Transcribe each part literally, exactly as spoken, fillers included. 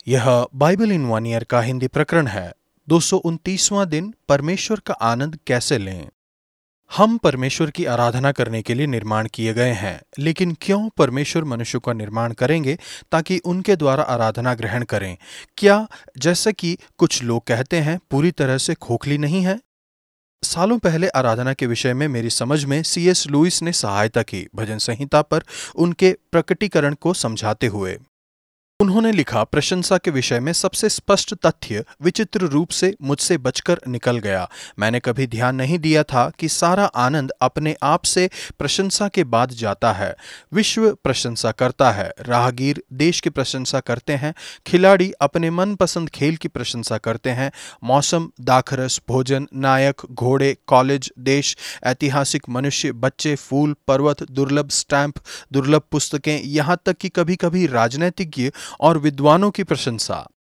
यह Bible in one year का हिंदी प्रकरण है। दो सौ उनतीसवां दिन परमेश्वर का आनंद कैसे लें। हम परमेश्वर की आराधना करने के लिए निर्माण किए गए हैं, लेकिन क्यों परमेश्वर मनुष्य का निर्माण करेंगे ताकि उनके द्वारा आराधना ग्रहण करें? क्या जैसे कि कुछ लोग कहते हैं पूरी तरह से खोखली नहीं है? सालों पहले आराधना के विषय में मेरी समझ में सी एस लुइस ने सहायता की भजन संहिता पर उनके प्रकटीकरण को समझाते हुए। उन्होंने लिखा, प्रशंसा के विषय में सबसे स्पष्ट तथ्य विचित्र रूप से मुझसे बचकर निकल गया। मैंने कभी ध्यान नहीं दिया था कि सारा आनंद अपने आप से प्रशंसा के बाद जाता है। विश्व प्रशंसा करता है, राहगीर देश की प्रशंसा करते हैं, खिलाड़ी अपने मनपसंद खेल की प्रशंसा करते हैं, मौसम, दाखरस, भोजन, नायक, घोड़े, कॉलेज, देश, ऐतिहासिक मनुष्य, बच्चे, फूल, पर्वत, दुर्लभ स्टैंप, दुर्लभ पुस्तकें, यहाँ तक कि कभी कभी राजनीतिज्ञ और विद्वानों की प्रशंसा।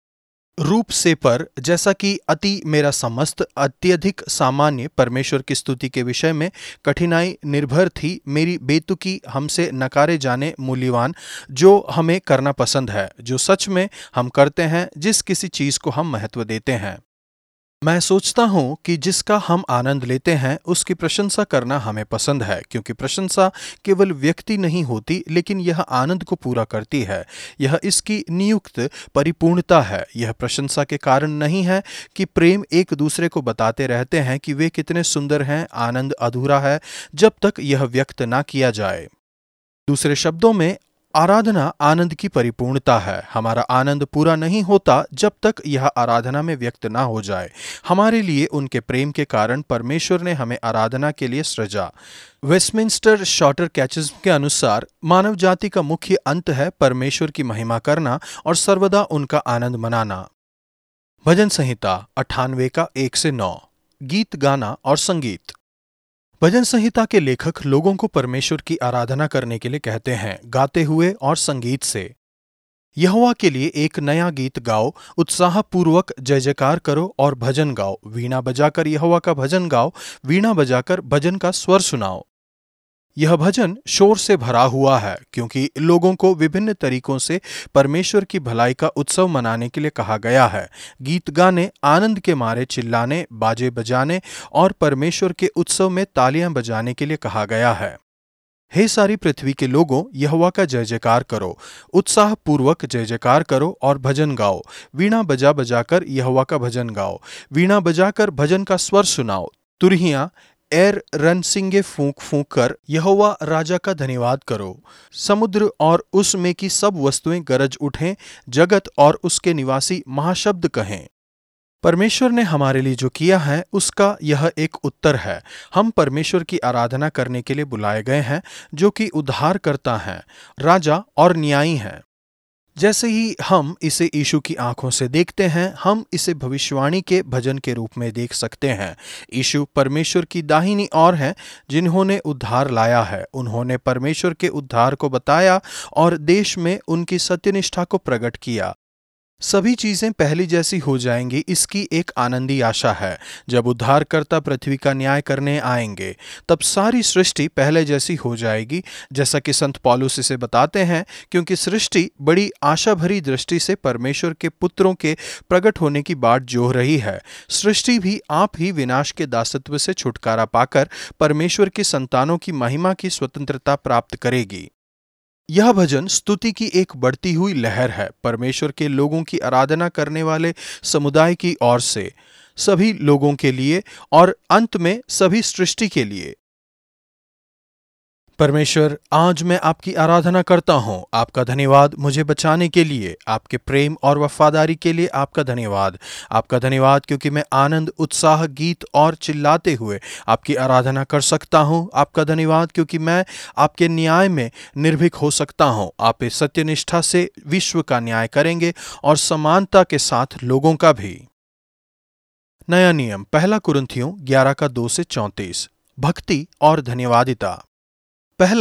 रूप से पर जैसा कि अति मेरा समस्त अत्यधिक सामान्य परमेश्वर की स्तुति के विषय में कठिनाई निर्भर थी मेरी बेतुकी हमसे नकारे जाने मूल्यवान जो हमें करना पसंद है, जो सच में हम करते हैं, जिस किसी चीज को हम महत्व देते हैं। मैं सोचता हूं कि जिसका हम आनंद लेते हैं उसकी प्रशंसा करना हमें पसंद है, क्योंकि प्रशंसा केवल व्यक्ति नहीं होती, लेकिन यह आनंद को पूरा करती है। यह इसकी नियुक्त परिपूर्णता है। यह प्रशंसा के कारण नहीं है कि प्रेम एक दूसरे को बताते रहते हैं कि वे कितने सुंदर हैं। आनंद अधूरा है जब तक यह व्यक्त ना किया जाए। दूसरे शब्दों में, आराधना आनंद की परिपूर्णता है। हमारा आनंद पूरा नहीं होता जब तक यह आराधना में व्यक्त ना हो जाए। हमारे लिए उनके प्रेम के कारण परमेश्वर ने हमें आराधना के लिए सृजा। वेस्टमिंस्टर शॉर्टर कैटेकिज्म के अनुसार मानव जाति का मुख्य अंत है परमेश्वर की महिमा करना और सर्वदा उनका आनंद मनाना। भजन संहिता अट्ठानवे का एक से नौ। गीत गाना और संगीत। भजन संहिता के लेखक लोगों को परमेश्वर की आराधना करने के लिए कहते हैं, गाते हुए और संगीत से। यहोवा के लिए एक नया गीत गाओ, उत्साहपूर्वक जय जयकार करो और भजन गाओ। वीणा बजाकर यहोवा का भजन गाओ, वीणा बजाकर भजन का स्वर सुनाओ। यह भजन शोर से भरा हुआ है, क्योंकि लोगों को विभिन्न तरीकों से परमेश्वर की भलाई का उत्सव मनाने के लिए कहा गया है। गीत गाने, आनंद के मारे चिल्लाने, बाजे बजाने और परमेश्वर के उत्सव में तालियां बजाने के लिए कहा गया है। हे सारी पृथ्वी के लोगों, यहोवा का जय जयकार करो, उत्साहपूर्वक जय जयकार करो और भजन गाओ। वीणा बजा बजाकर यहोवा का भजन गाओ, वीणा बजाकर भजन का स्वर सुनाओ। तुरहियां एर रनसिंगे फूंक फूंक कर यहोवा राजा का धन्यवाद करो। समुद्र और उसमें की सब वस्तुएं गरज उठें, जगत और उसके निवासी महाशब्द कहें। परमेश्वर ने हमारे लिए जो किया है उसका यह एक उत्तर है। हम परमेश्वर की आराधना करने के लिए बुलाए गए हैं, जो कि उद्धारकर्ता हैं, राजा और न्यायी हैं। जैसे ही हम इसे यीशु की आंखों से देखते हैं, हम इसे भविष्यवाणी के भजन के रूप में देख सकते हैं। यीशु परमेश्वर की दाहिनी ओर हैं, जिन्होंने उद्धार लाया है। उन्होंने परमेश्वर के उद्धार को बताया और देश में उनकी सत्यनिष्ठा को प्रकट किया। सभी चीजें पहली जैसी हो जाएंगी, इसकी एक आनंदी आशा है। जब उद्धारकर्ता पृथ्वी का न्याय करने आएंगे, तब सारी सृष्टि पहले जैसी हो जाएगी, जैसा कि संत पौलुस इसे बताते हैं, क्योंकि सृष्टि बड़ी आशा भरी दृष्टि से परमेश्वर के पुत्रों के प्रकट होने की बाट जोह रही है। सृष्टि भी आप ही विनाश के दासत्व से छुटकारा पाकर परमेश्वर की संतानों की महिमा की स्वतंत्रता प्राप्त करेगी। यह भजन स्तुति की एक बढ़ती हुई लहर है, परमेश्वर के लोगों की आराधना करने वाले समुदाय की ओर से, सभी लोगों के लिए और अंत में सभी सृष्टि के लिए। परमेश्वर, आज मैं आपकी आराधना करता हूँ। आपका धन्यवाद मुझे बचाने के लिए, आपके प्रेम और वफादारी के लिए आपका धन्यवाद। आपका धन्यवाद क्योंकि मैं आनंद, उत्साह, गीत और चिल्लाते हुए आपकी आराधना कर सकता हूँ। आपका धन्यवाद क्योंकि मैं आपके न्याय में निर्भीक हो सकता हूँ। आप इस सत्यनिष्ठा से विश्व का न्याय करेंगे और समानता के साथ लोगों का भी। नया नियम, पहला कुरिन्थियों ग्यारह का दो से चौंतीस। भक्ति और धन्यवादिता। पहला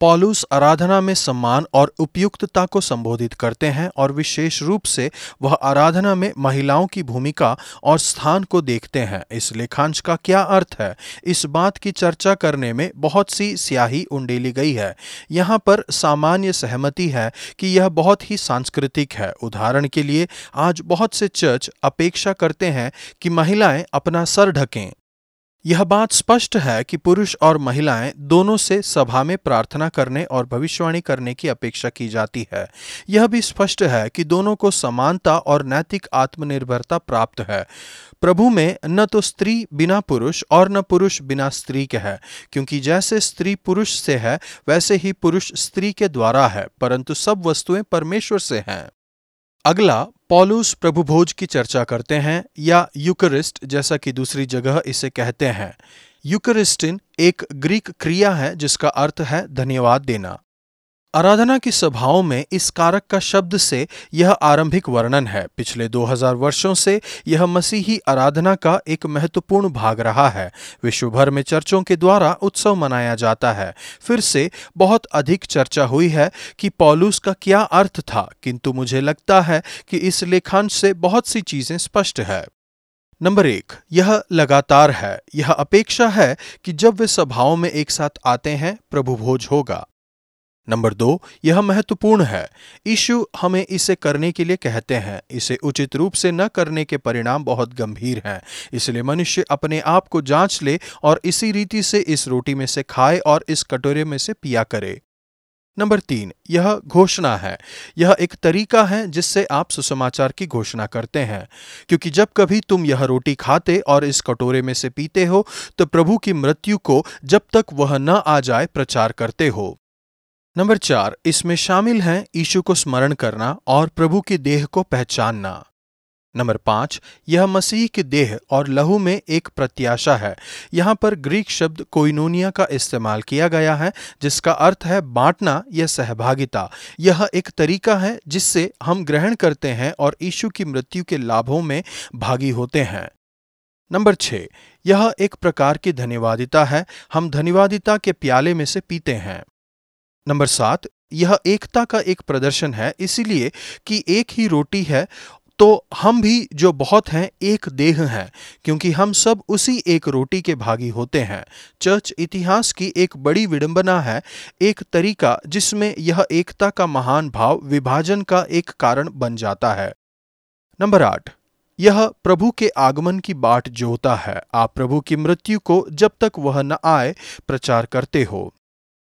पौलुस आराधना में सम्मान और उपयुक्तता को संबोधित करते हैं और विशेष रूप से वह आराधना में महिलाओं की भूमिका और स्थान को देखते हैं। इस लेखांश का क्या अर्थ है, इस बात की चर्चा करने में बहुत सी स्याही उंडेली गई है। यहाँ पर सामान्य सहमति है कि यह बहुत ही सांस्कृतिक है। उदाहरण के लिए, आज बहुत से चर्च अपेक्षा करते हैं कि महिलाएं अपना सर ढकें। यह बात स्पष्ट है कि पुरुष और महिलाएं दोनों से सभा में प्रार्थना करने और भविष्यवाणी करने की अपेक्षा की जाती है। यह भी स्पष्ट है कि दोनों को समानता और नैतिक आत्मनिर्भरता प्राप्त है। प्रभु में न तो स्त्री बिना पुरुष और न पुरुष बिना स्त्री के है, क्योंकि जैसे स्त्री पुरुष से है वैसे ही पुरुष स्त्री के द्वारा है, परंतु सब वस्तुएं परमेश्वर से हैं। अगला, पौलुस प्रभु भोज की चर्चा करते हैं, या यूकरिस्ट जैसा कि दूसरी जगह इसे कहते हैं। यूकरिस्टिन एक ग्रीक क्रिया है जिसका अर्थ है धन्यवाद देना। आराधना की सभाओं में इस कारक का शब्द से यह आरंभिक वर्णन है। पिछले दो हज़ार वर्षों से यह मसीही आराधना का एक महत्वपूर्ण भाग रहा है। विश्व भर में चर्चों के द्वारा उत्सव मनाया जाता है। फिर से बहुत अधिक चर्चा हुई है कि पौलुस का क्या अर्थ था, किंतु मुझे लगता है कि इस लेखांश से बहुत सी चीजें स्पष्ट है। नंबर एक, यह लगातार है। यह अपेक्षा है कि जब वे सभाओं में एक साथ आते हैं, प्रभु भोज होगा। नंबर दो, यह महत्वपूर्ण है। यीशु हमें इसे करने के लिए कहते हैं। इसे उचित रूप से न करने के परिणाम बहुत गंभीर हैं। इसलिए मनुष्य अपने आप को जांच ले और इसी रीति से इस रोटी में से खाए और इस कटोरे में से पिया करे। नंबर तीन, यह घोषणा है। यह एक तरीका है जिससे आप सुसमाचार की घोषणा करते हैं, क्योंकि जब कभी तुम यह रोटी खाते और इस कटोरे में से पीते हो तो प्रभु की मृत्यु को जब तक वह न आ जाए प्रचार करते हो। नंबर चार, इसमें शामिल है यीशु को स्मरण करना और प्रभु की देह को पहचानना। नंबर पाँच, यह मसीह की देह और लहू में एक प्रत्याशा है। यहाँ पर ग्रीक शब्द कोइनोनिया का इस्तेमाल किया गया है, जिसका अर्थ है बांटना या सहभागिता। यह एक तरीका है जिससे हम ग्रहण करते हैं और यीशु की मृत्यु के लाभों में भागी होते हैं। नंबर छः, यह एक प्रकार की धन्यवादिता है। हम धन्यवादिता के प्याले में से पीते हैं। नंबर सात, यह एकता का एक प्रदर्शन है, इसीलिए कि एक ही रोटी है तो हम भी जो बहुत हैं एक देह हैं, क्योंकि हम सब उसी एक रोटी के भागी होते हैं। चर्च इतिहास की एक बड़ी विडंबना है, एक तरीका जिसमें यह एकता का महान भाव विभाजन का एक कारण बन जाता है। नंबर आठ, यह प्रभु के आगमन की बाट जोहता है। आप प्रभु की मृत्यु को जब तक वह न आए प्रचार करते हो।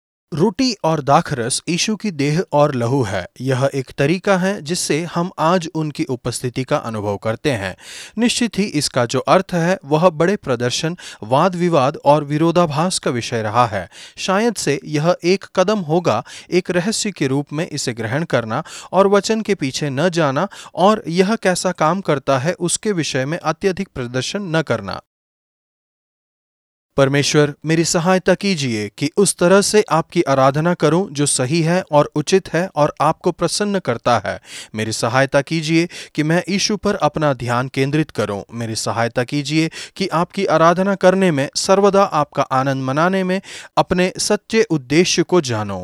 रोटी और दाखरस यीशु की देह और लहू है। यह एक तरीका है जिससे हम आज उनकी उपस्थिति का अनुभव करते हैं। निश्चित ही इसका जो अर्थ है वह बड़े प्रदर्शन, वाद विवाद और विरोधाभास का विषय रहा है। शायद से यह एक कदम होगा एक रहस्य के रूप में इसे ग्रहण करना और वचन के पीछे न जाना और यह कैसा काम करता है उसके विषय में अत्यधिक प्रदर्शन न करना। परमेश्वर, मेरी सहायता कीजिए कि उस तरह से आपकी आराधना करूं जो सही है और उचित है और आपको प्रसन्न करता है। मेरी सहायता कीजिए कि मैं यीशु पर अपना ध्यान केंद्रित करूं। मेरी सहायता कीजिए कि आपकी आराधना करने में, सर्वदा आपका आनंद मनाने में अपने सच्चे उद्देश्य को जानो।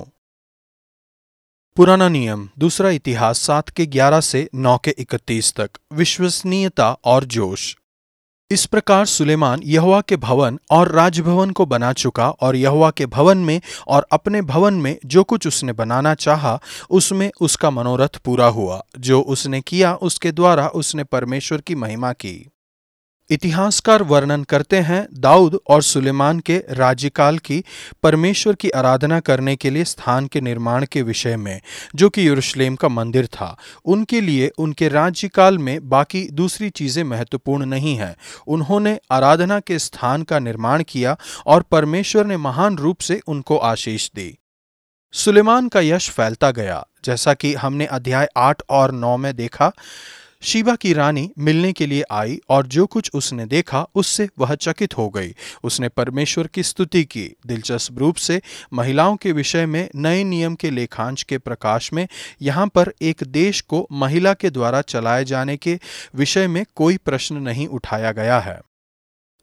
पुराना नियम, दूसरा इतिहास सात के ग्यारह से नौ के इकतीस तक। विश्वसनीयता और जोश। इस प्रकार सुलेमान यहोवा के भवन और राजभवन को बना चुका और यहोवा के भवन में और अपने भवन में जो कुछ उसने बनाना चाहा उसमें उसका मनोरथ पूरा हुआ। जो उसने किया उसके द्वारा उसने परमेश्वर की महिमा की। इतिहासकार वर्णन करते हैं दाऊद और सुलेमान के राज्यकाल की परमेश्वर की आराधना करने के लिए स्थान के निर्माण के विषय में, जो कि यरूशलेम का मंदिर था। उनके लिए उनके राज्यकाल में बाकी दूसरी चीजें महत्वपूर्ण नहीं हैं। उन्होंने आराधना के स्थान का निर्माण किया और परमेश्वर ने महान रूप से उनको आशीष दी। सुलेमान का यश फैलता गया, जैसा कि हमने अध्याय आठ और नौ में देखा। शीबा की रानी मिलने के लिए आई और जो कुछ उसने देखा उससे वह चकित हो गई। उसने परमेश्वर की स्तुति की। दिलचस्प रूप से महिलाओं के विषय में नए नियम के लेखांश के प्रकाश में यहाँ पर एक देश को महिला के द्वारा चलाए जाने के विषय में कोई प्रश्न नहीं उठाया गया है।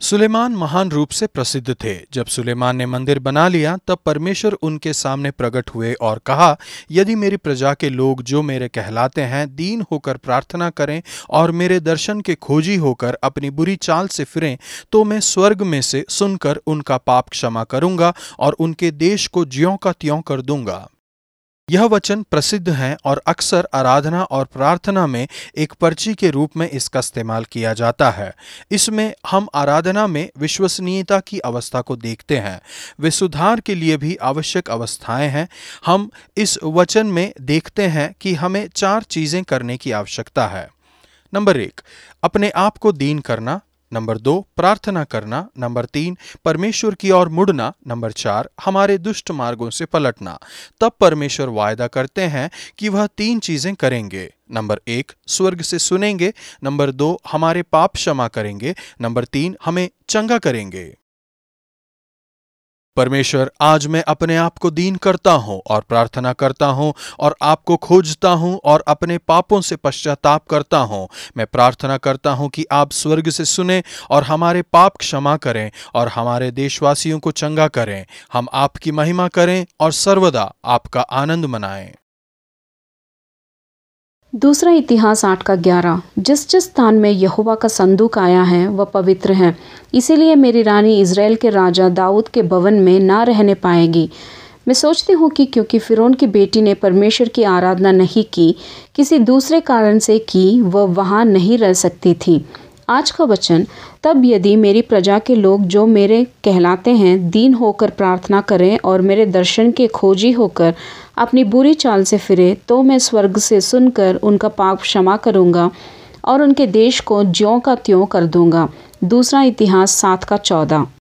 सुलेमान महान रूप से प्रसिद्ध थे। जब सुलेमान ने मंदिर बना लिया तब परमेश्वर उनके सामने प्रकट हुए और कहा, यदि मेरी प्रजा के लोग जो मेरे कहलाते हैं दीन होकर प्रार्थना करें और मेरे दर्शन के खोजी होकर अपनी बुरी चाल से फिरें, तो मैं स्वर्ग में से सुनकर उनका पाप क्षमा करूंगा और उनके देश को ज्यों का त्यों कर दूंगा। यह वचन प्रसिद्ध हैं और अक्सर आराधना और प्रार्थना में एक पर्ची के रूप में इसका इस्तेमाल किया जाता है। इसमें हम आराधना में विश्वसनीयता की अवस्था को देखते हैं। वे सुधार के लिए भी आवश्यक अवस्थाएं हैं। हम इस वचन में देखते हैं कि हमें चार चीजें करने की आवश्यकता है। नंबर एक, अपने आप को दीन करना। नंबर दो, प्रार्थना करना। नंबर तीन, परमेश्वर की ओर मुड़ना। नंबर चार, हमारे दुष्ट मार्गों से पलटना। तब परमेश्वर वायदा करते हैं कि वह तीन चीजें करेंगे। नंबर एक, स्वर्ग से सुनेंगे। नंबर दो, हमारे पाप क्षमा करेंगे। नंबर तीन, हमें चंगा करेंगे। परमेश्वर, आज मैं अपने आप को दीन करता हूँ और प्रार्थना करता हूँ और आपको खोजता हूँ और अपने पापों से पश्चाताप करता हूँ। मैं प्रार्थना करता हूँ कि आप स्वर्ग से सुने और हमारे पाप क्षमा करें और हमारे देशवासियों को चंगा करें। हम आपकी महिमा करें और सर्वदा आपका आनंद मनाएं। दूसरा इतिहास आठ का ग्यारह। जिस जिस स्थान में यहोवा का संदूक आया है वह पवित्र है, इसीलिए मेरी रानी इज़राइल के राजा दाऊद के भवन में ना रहने पाएगी। मैं सोचती हूँ कि क्योंकि फिरौन की बेटी ने परमेश्वर की आराधना नहीं की, किसी दूसरे कारण से की, वह वहाँ नहीं रह सकती थी। आज का वचन, तब यदि मेरी प्रजा के लोग जो मेरे कहलाते हैं दीन होकर प्रार्थना करें और मेरे दर्शन के खोजी होकर अपनी बुरी चाल से फिरे, तो मैं स्वर्ग से सुनकर उनका पाप क्षमा करूंगा और उनके देश को ज्यों का त्यों कर दूंगा। दूसरा इतिहास सात का चौदह।